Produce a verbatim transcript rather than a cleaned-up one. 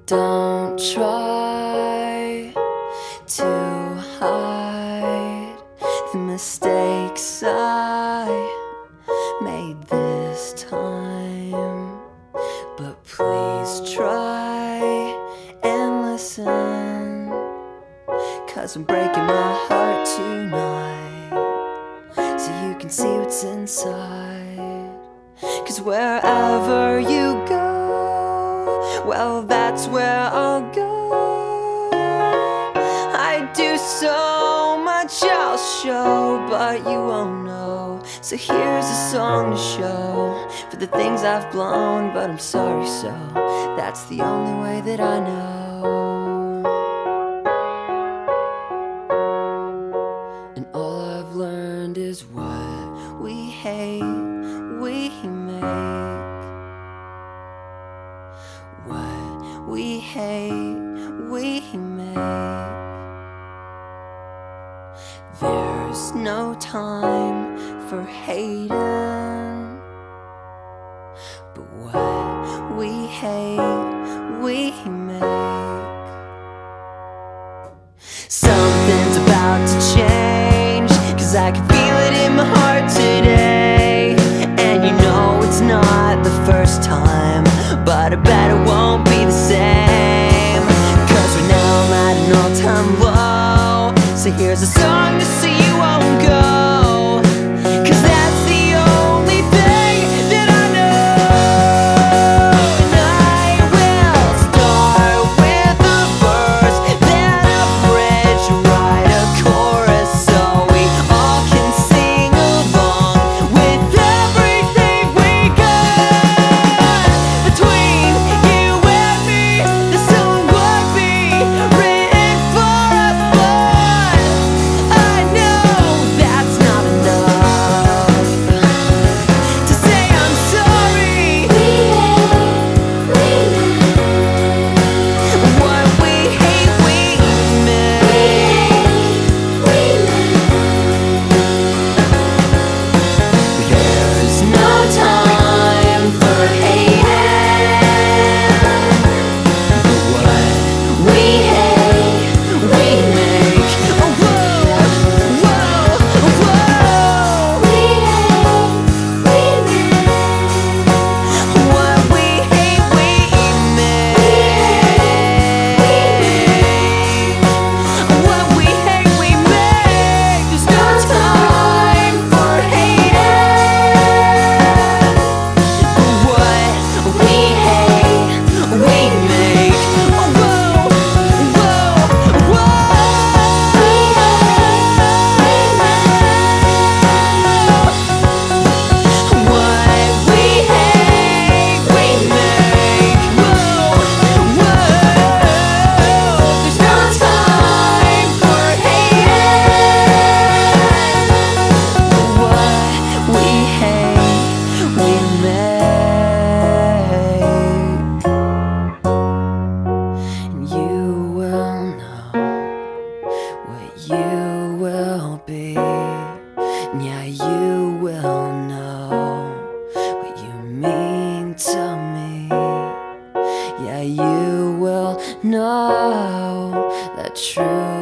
Don't try to hide the mistakes I made this time, but please try and listen, 'cause I'm breaking my heart tonight, so you can see what's inside. 'Cause wherever you go, well, that's where I'll go. I do so much I'll show, but you won't know. So here's a song to show for the things I've blown, but I'm sorry, so that's the only way that I know. And all I've learned is what we hate, we make. What we hate, we make. There's no time for hating, but what we hate, we make. Something's about to change, 'cause I can feel it in my heart today. And you know it's not the first time, but I bet it won't be the same, 'cause right now I'm at an all-time low. So here's a song to see you won't go, 'cause that's the only thing that I know. And I will start with a verse, then a bridge, write a chorus, so we all can sing along with everything we got. Between you and me, this song would be written for us, but I know that's not enough to say I'm sorry. What we hate, we make. There's no time for hating, but what we hate, we make. Oh, whoa, whoa, whoa. What we hate, we make. What we hate, we make. There's no time for hating, but what we hate, we make. Oh, whoa, whoa, whoa. What we hate, we make. Whoa, whoa. There's no time for hating, but what we hate, we make. And you will know what you will be. And yeah, you will know what you mean to me. Yeah, you will know the truth.